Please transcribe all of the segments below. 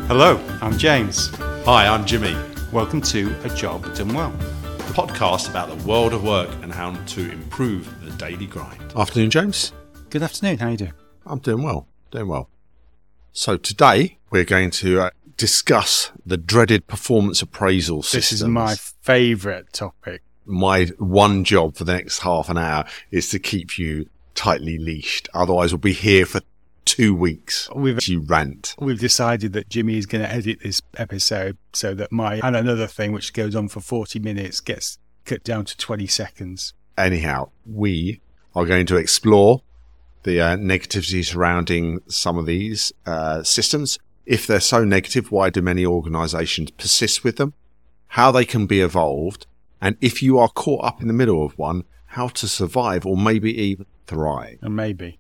Hello, I'm James. Hi, I'm Jimmy. Welcome to A Job Done Well. A podcast about the world of work and how to improve the daily grind. Afternoon, James. Good afternoon, how are you doing? I'm doing well. So today we're going to discuss the dreaded performance appraisal systems. This is my favourite topic. My one job for the next half an hour is to keep you tightly leashed. Otherwise we'll be here for 2 weeks. You rant. We've decided that Jimmy is going to edit this episode so that and another thing which goes on for 40 minutes gets cut down to 20 seconds. Anyhow, we are going to explore the negativity surrounding some of these systems. If they're so negative, why do many organisations persist with them? How they can be evolved? And if you are caught up in the middle of one, how to survive or maybe even thrive? And maybe.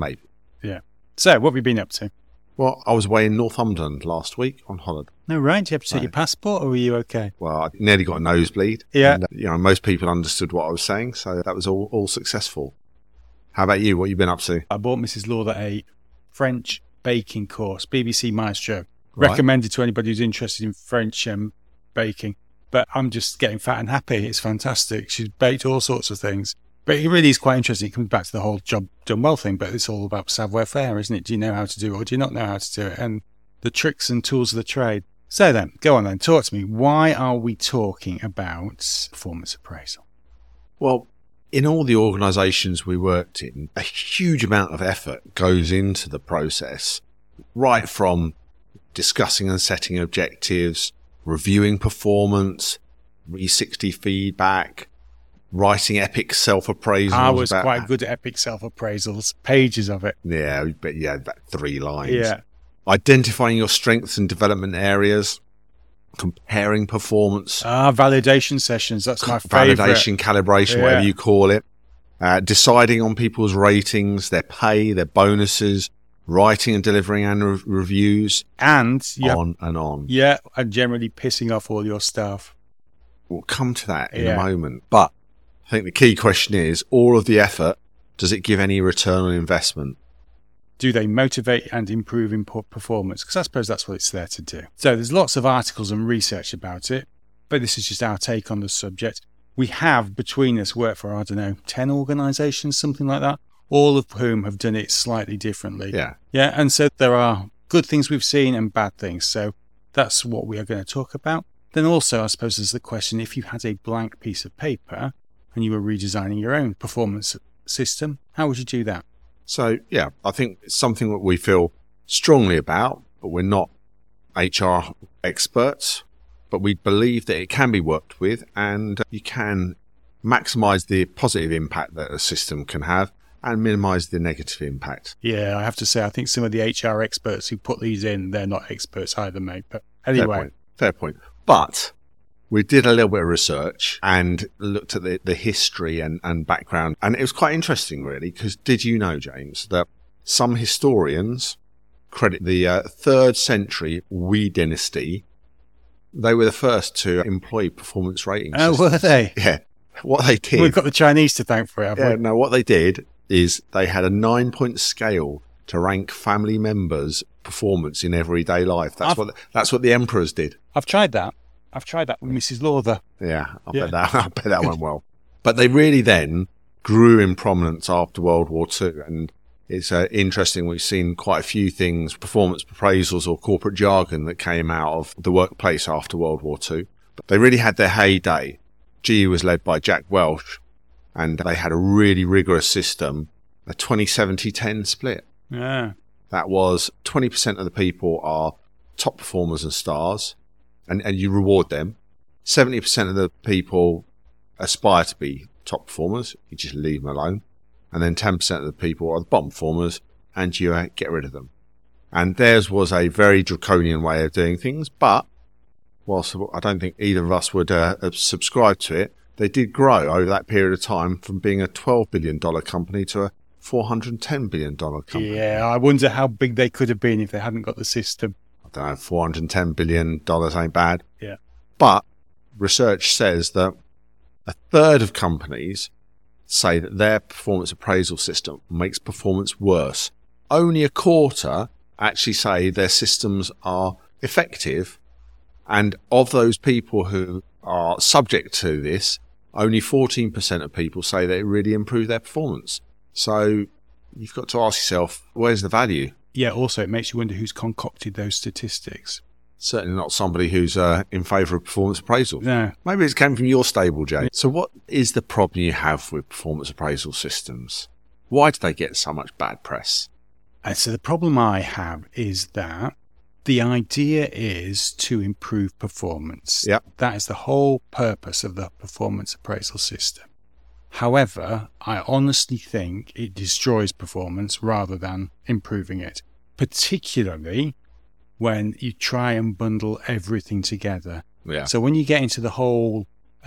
Yeah. So, what have you been up to? Well, I was away in Northumberland last week on holiday. No, right? Did you have to take your passport or were you okay? Well, I nearly got a nosebleed. Yeah. And, most people understood what I was saying, so that was all successful. How about you? What have you been up to? I bought Mrs. Lauder a French baking course, BBC Maestro. Right. Recommended to anybody who's interested in French baking. But I'm just getting fat and happy. It's fantastic. She's baked all sorts of things. But it really is quite interesting. It comes back to the whole job done well thing, but it's all about savoir-faire, isn't it? Do you know how to do it or do you not know how to do it? And the tricks and tools of the trade. So then, go on then, talk to me. Why are we talking about performance appraisal? Well, in all the organisations we worked in, a huge amount of effort goes into the process, right from discussing and setting objectives, reviewing performance, 360 feedback, writing epic self-appraisals. I was quite good at epic self-appraisals, pages of it. Yeah, but yeah, about 3 lines. Yeah. Identifying your strengths and development areas, comparing performance. Validation sessions, that's my favourite. Validation, calibration, whatever you call it. Deciding on people's ratings, their pay, their bonuses, writing and delivering annual reviews. And on and on. Yeah, and generally pissing off all your staff. We'll come to that in a moment. But I think the key question is, all of the effort, does it give any return on investment? Do they motivate and improve performance? Because I suppose that's what it's there to do. So there's lots of articles and research about it, but this is just our take on the subject. We have, between us, worked for, 10 organisations, something like that, all of whom have done it slightly differently. Yeah. Yeah, and so there are good things we've seen and bad things. So that's what we are going to talk about. Then also, I suppose, there's the question, if you had a blank piece of paper and you were redesigning your own performance system, how would you do that? So, yeah, I think it's something that we feel strongly about, but we're not HR experts, but we believe that it can be worked with and you can maximise the positive impact that a system can have and minimise the negative impact. Yeah, I have to say, I think some of the HR experts who put these in, they're not experts either, mate. But anyway. Fair point. But we did a little bit of research and looked at the history and background. And it was quite interesting, really, because did you know, James, that some historians credit the 3rd century Wei dynasty. They were the first to employ performance ratings. Oh, were they? Yeah. What they did. We've got the Chinese to thank for it, haven't we? No, what they did is they had a 9-point scale to rank family members' performance in everyday life. That's what the emperors did. I've tried that with Mrs. Lauder. Yeah, I bet that went well. But they really then grew in prominence after World War II. And it's interesting, we've seen quite a few things, performance appraisals or corporate jargon that came out of the workplace after World War II. But they really had their heyday. GE was led by Jack Welch, and they had a really rigorous system, a 20-70-10 split. Yeah. That was 20% of the people are top performers and stars, and you reward them. 70% of the people aspire to be top performers, you just leave them alone. And then 10% of the people are the bottom performers, and you get rid of them. And theirs was a very draconian way of doing things, but whilst I don't think either of us would subscribe to it, they did grow over that period of time from being a $12 billion company to a $410 billion company. Yeah, I wonder how big they could have been if they hadn't got the system. I don't know, $410 billion ain't bad. Yeah. But research says that a third of companies say that their performance appraisal system makes performance worse. Only a quarter actually say their systems are effective. And of those people who are subject to this, only 14% of people say they really improve their performance. So you've got to ask yourself, where's the value? Yeah, also it makes you wonder who's concocted those statistics. Certainly not somebody who's in favour of performance appraisal. No. Maybe it came from your stable, James. So what is the problem you have with performance appraisal systems? Why do they get so much bad press? And so the problem I have is that the idea is to improve performance. Yep. That is the whole purpose of the performance appraisal system. However, I honestly think it destroys performance rather than improving it, particularly when you try and bundle everything together. Yeah. So when you get into the whole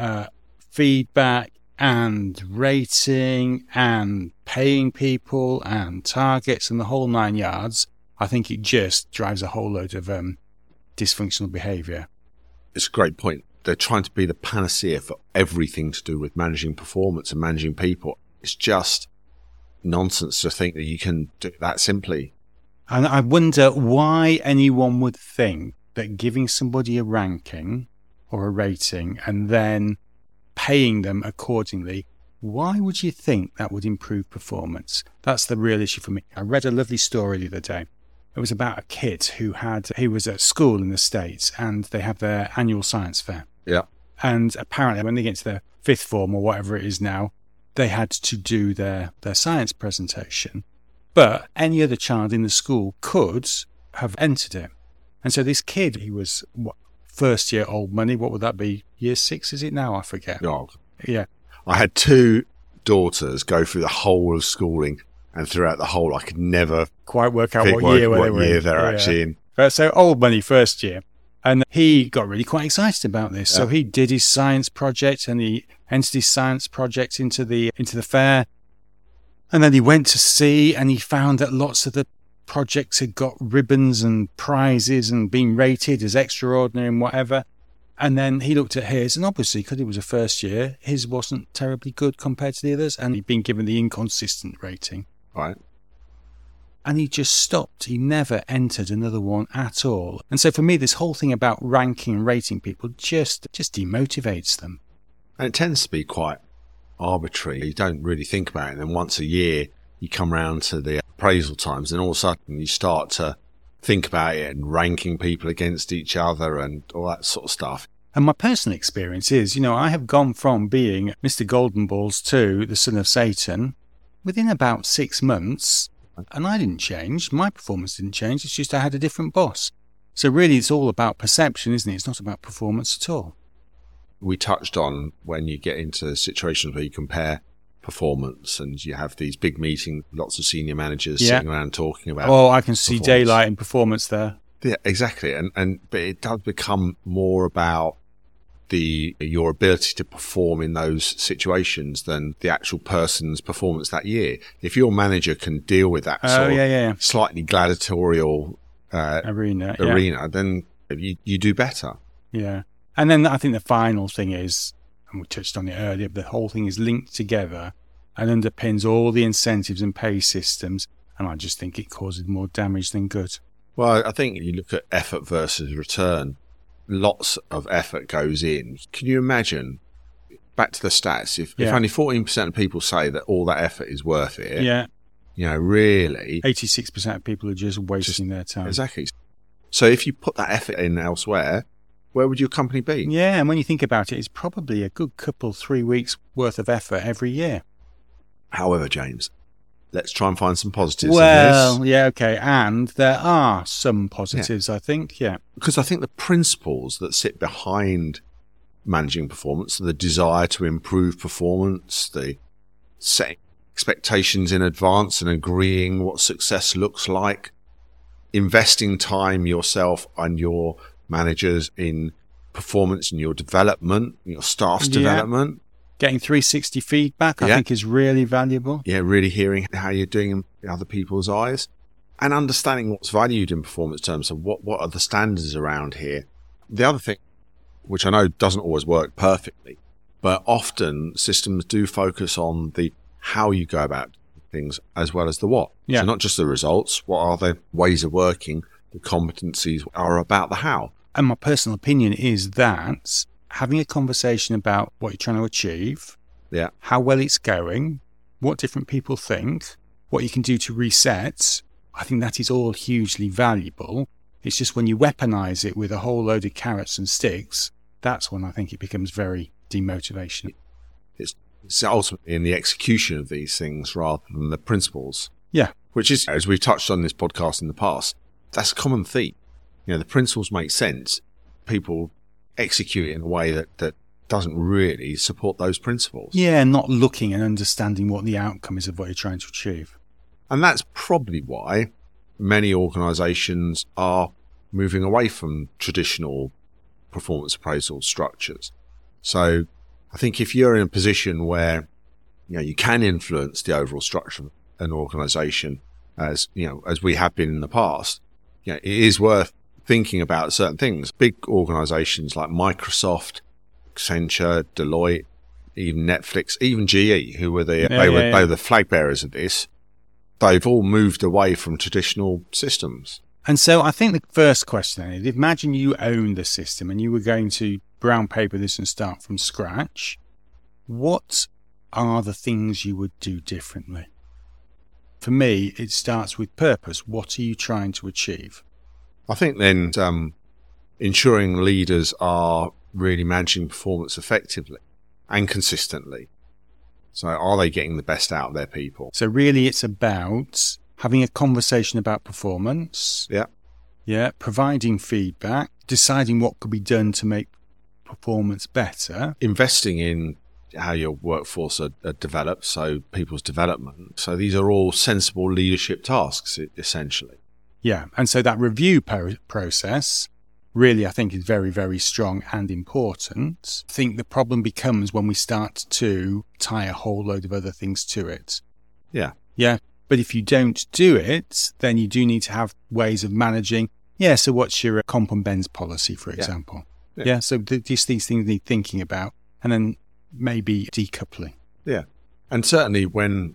feedback and rating and paying people and targets and the whole 9 yards, I think it just drives a whole load of dysfunctional behaviour. It's a great point. They're trying to be the panacea for everything to do with managing performance and managing people. It's just nonsense to think that you can do it that simply. And I wonder why anyone would think that giving somebody a ranking or a rating and then paying them accordingly, why would you think that would improve performance? That's the real issue for me. I read a lovely story the other day. It was about a kid who was at school in the States and they have their annual science fair. Yeah. And apparently when they get to their fifth form or whatever it is now, they had to do their science presentation. But any other child in the school could have entered it. And so this kid, he was first year old money. What would that be? Year 6, is it now? I forget. Oh. Yeah. I had 2 daughters go through the whole of schooling, and throughout the whole, I could never quite work out what year they're actually in. So old money first year. And he got really quite excited about this. Yeah. So he did his science project and he entered his science project into the fair. And then he went to see and he found that lots of the projects had got ribbons and prizes and been rated as extraordinary and whatever. And then he looked at his, and obviously, because it was a first year, his wasn't terribly good compared to the others, and he'd been given the inconsistent rating. Right. And he just stopped. He never entered another one at all. And so for me, this whole thing about ranking and rating people just demotivates them. And it tends to be quite arbitrary. You don't really think about it. And then once a year, you come round to the appraisal times, and all of a sudden you start to think about it and ranking people against each other and all that sort of stuff. And my personal experience is, I have gone from being Mr. Golden Balls to the son of Satan within about 6 months. And I didn't change. My performance didn't change. It's just I had a different boss. So really, it's all about perception, isn't it? It's not about performance at all. We touched on when you get into situations where you compare performance and you have these big meetings, lots of senior managers sitting around talking about I can see daylight in performance there. Yeah, exactly. But it does become more about your ability to perform in those situations than the actual person's performance that year. If your manager can deal with that sort of slightly gladiatorial arena, then you do better. Yeah. And then I think the final thing is, and we touched on it earlier, the whole thing is linked together and underpins all the incentives and pay systems. And I just think it causes more damage than good. Well, I think you look at effort versus return. Lots of effort goes in. Can you imagine, back to the stats, if only 14% of people say that all that effort is worth it, really 86% of people are just wasting their time. Exactly. So if you put that effort in elsewhere, where would your company be? Yeah, and when you think about it, it's probably a good 3 weeks worth of effort every year. However, James, let's try and find some positives in this. Yeah, okay. And there are some positives, I think, Because I think the principles that sit behind managing performance, the desire to improve performance, the setting expectations in advance and agreeing what success looks like, investing time yourself and your managers in performance and your development, your staff's development. Getting 360 feedback, I think, is really valuable. Yeah, really hearing how you're doing in other people's eyes and understanding what's valued in performance terms of what are the standards around here. The other thing, which I know doesn't always work perfectly, but often systems do focus on the how you go about things as well as the what. Yeah. So not just the results, what are the ways of working, The competencies are about the how. And my personal opinion is that having a conversation about what you're trying to achieve, Yeah. how well it's going, what different people think, what you can do to reset, I think that is all hugely valuable. It's just when you weaponize it with a whole load of carrots and sticks, that's when I think it becomes very demotivational. It's ultimately in the execution of these things rather than the principles. Yeah. Which is, as we've touched on this podcast in the past, that's a common theme. The principles make sense. People execute it in a way that doesn't really support those principles. Yeah, not looking and understanding what the outcome is of what you're trying to achieve. And that's probably why many organisations are moving away from traditional performance appraisal structures. So I think if you're in a position where you can influence the overall structure of an organisation, as we have been in the past, it is worth thinking about certain things. Big organisations like Microsoft, Accenture, Deloitte, even Netflix, even GE, who were they were the flag bearers of this. They've all moved away from traditional systems. And so I think the first question is, imagine you owned the system and you were going to brown paper this and start from scratch. What are the things you would do differently? For me, it starts with purpose. What are you trying to achieve? I think then ensuring leaders are really managing performance effectively and consistently. So are they getting the best out of their people? So really it's about having a conversation about performance. Yeah. Yeah. Providing feedback, deciding what could be done to make performance better. Investing in how your workforce are developed, so people's development. So these are all sensible leadership tasks, essentially. Yeah. And so that review process really, I think, is very, very strong and important. I think the problem becomes when we start to tie a whole load of other things to it. Yeah. Yeah. But if you don't do it, then you do need to have ways of managing. Yeah. So what's your comp and bends policy, for example? Yeah. So just these things need thinking about, and then maybe decoupling. Yeah. And certainly when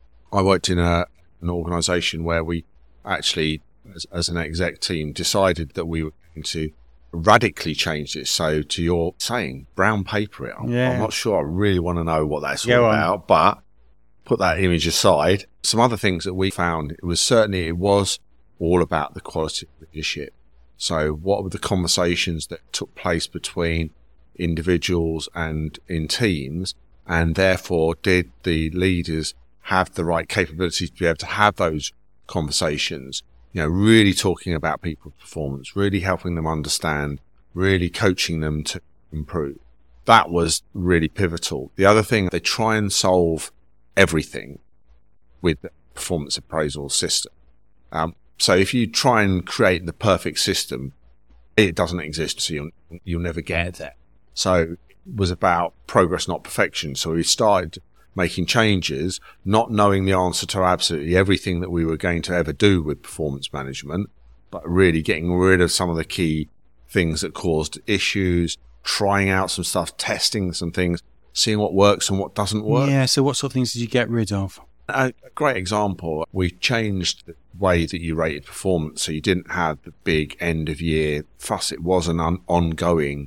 I worked in an organisation where we actually, as an exec team, decided that we were going to radically change this. So to your saying, brown paper it. I'm not sure I really want to know what that's all about, but put that image aside. Some other things that we found, it was all about the quality of leadership. So what were the conversations that took place between individuals and in teams, and therefore did the leaders have the right capabilities to be able to have those conversations, really talking about people's performance, really helping them understand, really coaching them to improve. That was really pivotal. The other thing, they try and solve everything with the performance appraisal system. So if you try and create the perfect system, it doesn't exist, so you'll never get there. So it was about progress, not perfection. So we started making changes, not knowing the answer to absolutely everything that we were going to ever do with performance management, but really getting rid of some of the key things that caused issues, trying out some stuff, testing some things, seeing what works and what doesn't work. Yeah, so what sort of things did you get rid of? A great example, we changed the way that you rated performance, so you didn't have the big end-of-year fuss. It was an ongoing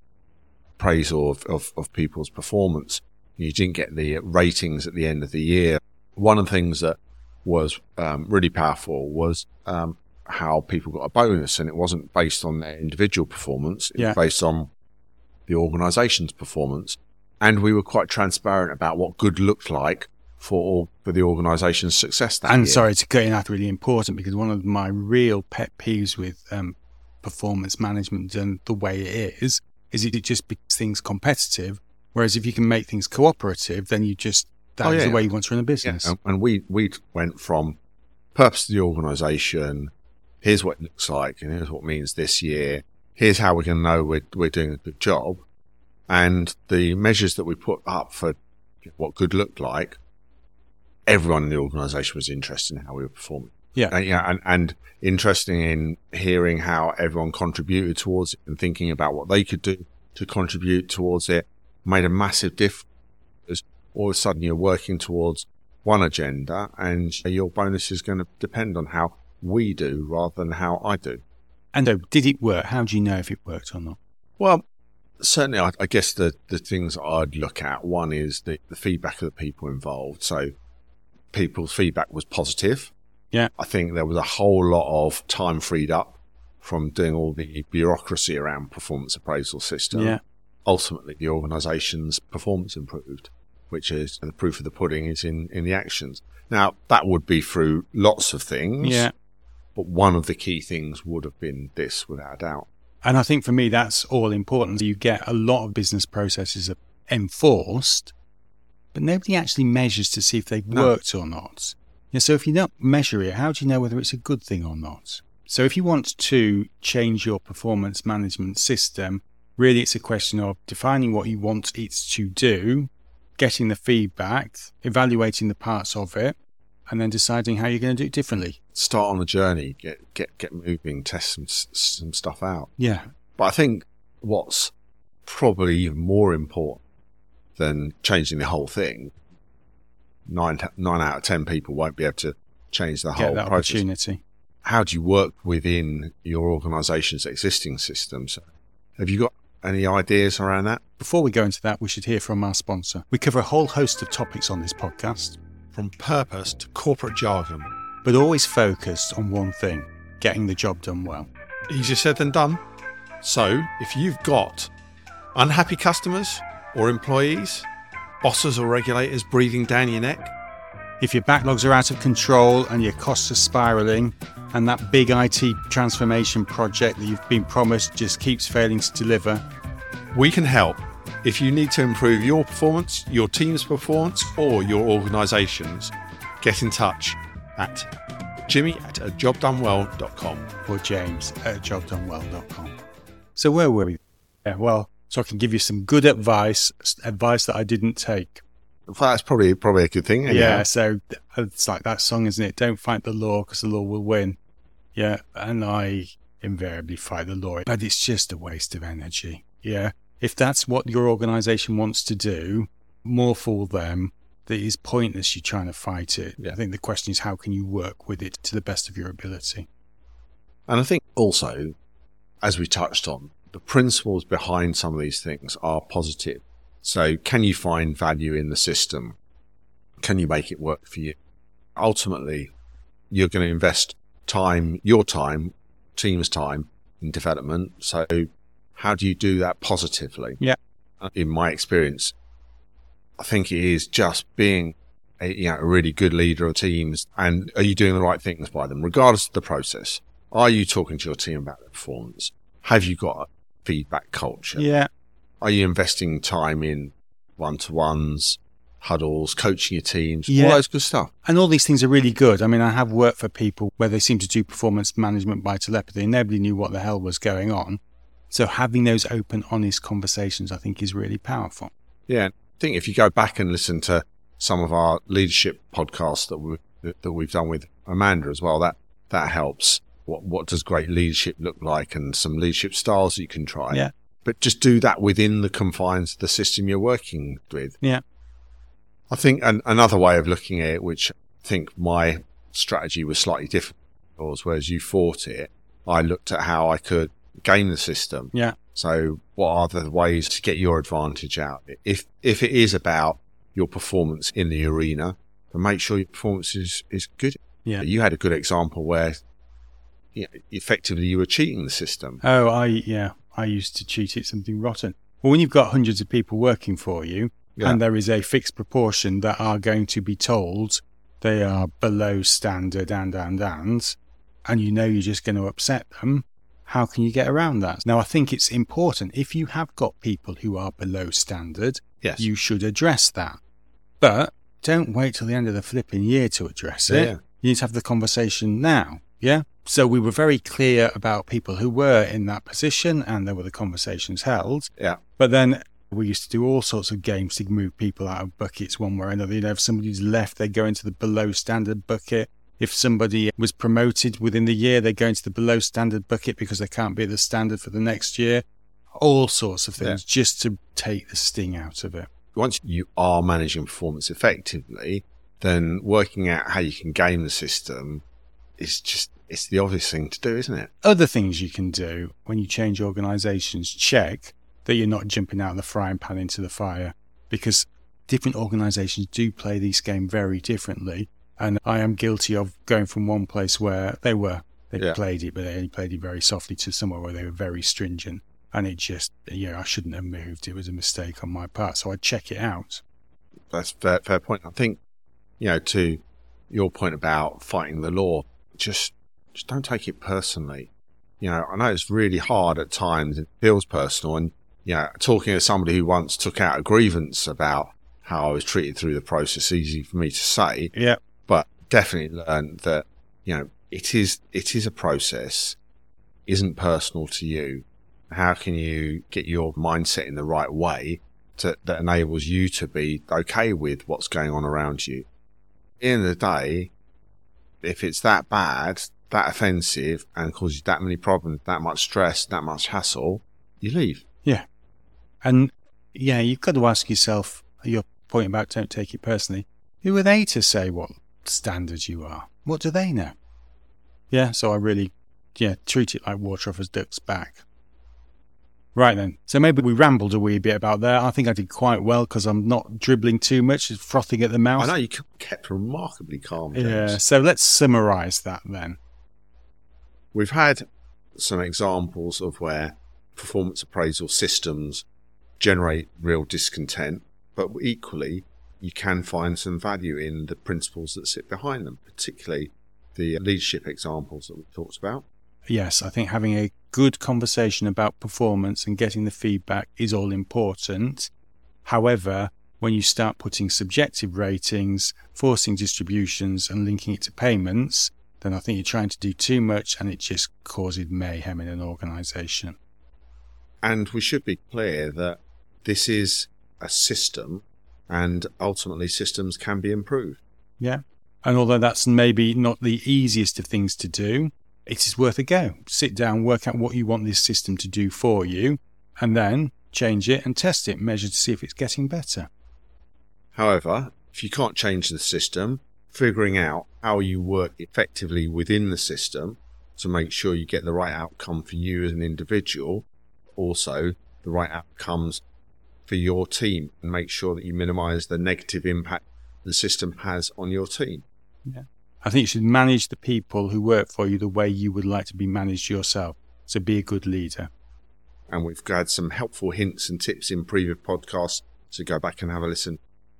appraisal of people's performance. You didn't get the ratings at the end of the year. One of the things that was really powerful was how people got a bonus, and it wasn't based on their individual performance. It was based on the organisation's performance. And we were quite transparent about what good looked like for the organisation's success that year. And sorry to cut in, that's really important, because one of my real pet peeves with performance management done the way it is it just makes things competitive. Whereas if you can make things cooperative, then is the way you want to run a business. Yeah. And we went from purpose of the organisation, here's what it looks like, and here's what it means this year, here's how we're going to know we're doing a good job. And the measures that we put up for what good looked like, everyone in the organisation was interested in how we were performing. Yeah. And interested in hearing how everyone contributed towards it and thinking about what they could do to contribute towards it made a massive difference. Because all of a sudden you're working towards one agenda, and your bonus is going to depend on how we do rather than how I do. And so, did it work? How do you know if it worked or not? Well, certainly, I guess the things I'd look at, one is the feedback of the people involved. So people's feedback was positive. Yeah. I think there was a whole lot of time freed up from doing all the bureaucracy around performance appraisal system. Yeah. Ultimately, the organisation's performance improved, which is, and the proof of the pudding is in the actions. Now, that would be through lots of things. Yeah. But one of the key things would have been this, without a doubt. And I think for me, that's all important. You get a lot of business processes enforced, but nobody actually measures to see if they've worked or not. Yeah, so if you don't measure it, how do you know whether it's a good thing or not? So if you want to change your performance management system, really it's a question of defining what you want it to do, getting the feedback, evaluating the parts of it, and then deciding how you're going to do it differently. Start on the journey, get moving, test some stuff out. Yeah. But I think what's probably even more important than changing the whole thing, 9 out of 10 people won't be able to change the whole that process. Opportunity. How do you work within your organisation's existing systems? Have you got any ideas around that? Before we go into that, we should hear from our sponsor. We cover a whole host of topics on this podcast, from purpose to corporate jargon, but always focused on one thing: getting the job done well. Easier said than done. So, if you've got unhappy customers or employees, bosses or regulators breathing down your neck, if your backlogs are out of control and your costs are spiralling, and that big IT transformation project that you've been promised just keeps failing to deliver, we can help. If you need to improve your performance, your team's performance, or your organisation's, get in touch at jimmy@ajobdonewell.com or james@ajobdonewell.com. So where were we? Yeah, well, so I can give you some good advice that I didn't take. That's probably a good thing. Yeah, so it's like that song, isn't it? Don't fight the law because the law will win. Yeah, and I invariably fight the law, but it's just a waste of energy. Yeah, if that's what your organisation wants to do, more fool them. It is pointless you trying to fight it. Yeah. I think the question is, how can you work with it to the best of your ability? And I think also, as we touched on, the principles behind some of these things are positive. So can you find value in the system? Can you make it work for you? Ultimately, you're going to invest time, your time, team's time in development. So how do you do that positively? Yeah. In my experience, I think it is just being a really good leader of teams. And are you doing the right things by them, regardless of the process? Are you talking to your team about their performance? Have you got a feedback culture? Yeah. Are you investing time in one-to-ones, huddles, coaching your teams, yeah. all those good stuff? And all these things are really good. I mean, I have worked for people where they seem to do performance management by telepathy and nobody knew what the hell was going on. So having those open, honest conversations, I think, is really powerful. Yeah. I think if you go back and listen to some of our leadership podcasts that we've done with Amanda as well, that helps. What does great leadership look like, and some leadership styles that you can try. Yeah. But just do that within the confines of the system you're working with. Yeah. I think another way of looking at it, which I think my strategy was slightly different, whereas you fought it, I looked at how I could game the system. Yeah. So what are the ways to get your advantage out? If it is about your performance in the arena, then make sure your performance is good. Yeah. You had a good example where effectively you were cheating the system. Oh, I used to cheat it something rotten. Well, when you've got hundreds of people working for you, and there is a fixed proportion that are going to be told they are below standard and you know you're just going to upset them, how can you get around that? Now, I think it's important. If you have got people who are below standard, yes, you should address that. But don't wait till the end of the flipping year to address it. Yeah. You need to have the conversation now. Yeah. So we were very clear about people who were in that position, and there were the conversations held. Yeah. But then we used to do all sorts of games to move people out of buckets one way or another. You know, if somebody's left, they go into the below standard bucket. If somebody was promoted within the year, they go into the below standard bucket because they can't be at the standard for the next year. All sorts of things just to take the sting out of it. Once you are managing performance effectively, then working out how you can game the system is just it's the obvious thing to do, isn't it? Other things you can do when you change organisations, check that you're not jumping out of the frying pan into the fire, because different organisations do play this game very differently. And I am guilty of going from one place where they played it, but they only played it very softly, to somewhere where they were very stringent. And it just, I shouldn't have moved. It was a mistake on my part. So I'd check it out. That's a fair point. I think, to your point about fighting the law, just don't take it personally. I know it's really hard at times. It feels personal. And, talking as somebody who once took out a grievance about how I was treated through the process, easy for me to say. Yeah. But definitely learned that, it is a process, isn't personal to you. How can you get your mindset in the right way that enables you to be okay with what's going on around you? At the end of the day, if it's that bad, that offensive, and causes that many problems, that much stress, that much hassle, you leave. Yeah. And you've got to ask yourself, your point about don't take it personally, who are they to say what standards you are? What do they know? Yeah, so I really, treat it like water off a duck's back. Right then, so maybe we rambled a wee bit about there. I think I did quite well because I'm not dribbling too much, frothing at the mouth. I know, you kept remarkably calm, James. Yeah, so let's summarise that then. We've had some examples of where performance appraisal systems generate real discontent, but equally, you can find some value in the principles that sit behind them, particularly the leadership examples that we talked about. Yes, I think having a good conversation about performance and getting the feedback is all important. However, when you start putting subjective ratings, forcing distributions and linking it to payments, then I think you're trying to do too much and it just causes mayhem in an organisation. And we should be clear that this is a system and ultimately systems can be improved. Yeah. And although that's maybe not the easiest of things to do, it is worth a go. Sit down, work out what you want this system to do for you, and then change it and test it, measure to see if it's getting better. However, if you can't change the system, figuring out how you work effectively within the system to make sure you get the right outcome for you as an individual, also the right outcomes for your team, and make sure that you minimise the negative impact the system has on your team. Yeah. I think you should manage the people who work for you the way you would like to be managed yourself. So be a good leader. And we've had some helpful hints and tips in previous podcasts, so go back and have a listen.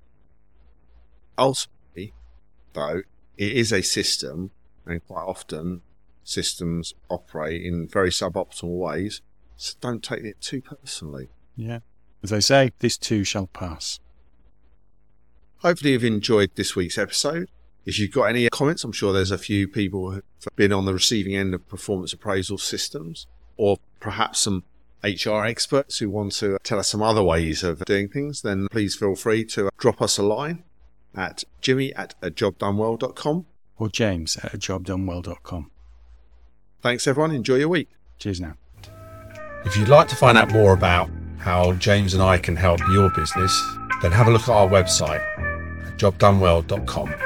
Ultimately, though, it is a system, and quite often systems operate in very suboptimal ways, so don't take it too personally. Yeah. As they say, this too shall pass. Hopefully you've enjoyed this week's episode. If you've got any comments, I'm sure there's a few people who have been on the receiving end of performance appraisal systems, or perhaps some HR experts who want to tell us some other ways of doing things, then please feel free to drop us a line at jimmy@ajobdonewell.com or james@ajobdonewell.com. Thanks everyone, enjoy your week. Cheers now. If you'd like to find out more about how James and I can help your business, then have a look at our website, jobdonewell.com.